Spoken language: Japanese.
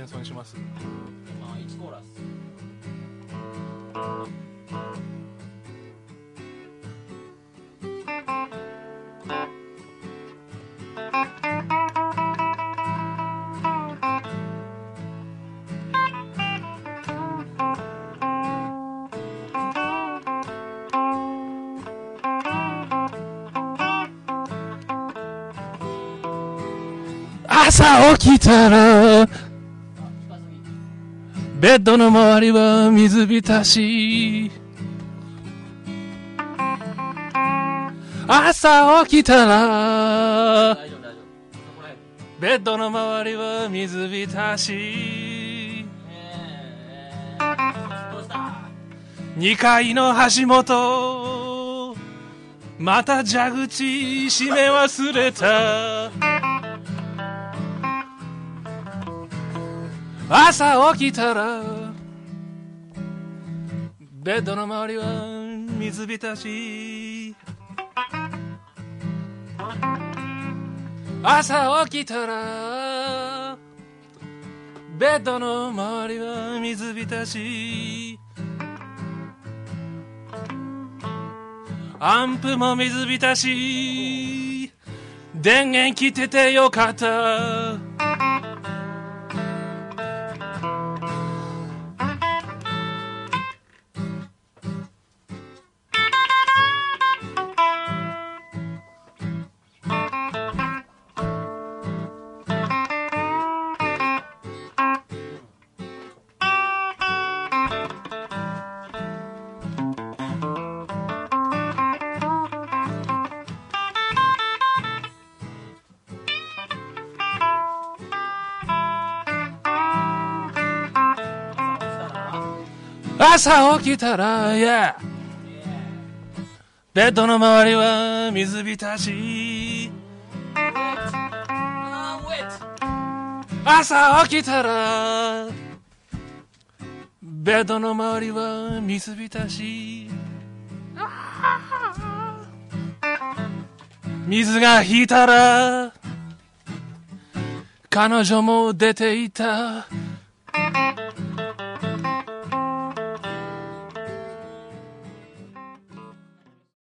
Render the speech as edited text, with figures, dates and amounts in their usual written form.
演奏にします。 まあ1コーラス。 朝起きたらベッドの周りは水浸し。朝起きたら大丈夫大丈夫。これベッドの周りは水浸し。 どうした？ 2階の橋本また蛇口閉め忘れた。朝起きたらベッドの周りは水浸し。朝起きたらベッドの周りは水浸し。アンプも水浸し。電源切っててよかった。朝起きたら、yeah、ベッドの周りは水浸し。朝起きたらベッドの周りは水浸し。水が引いたら彼女も出ていた。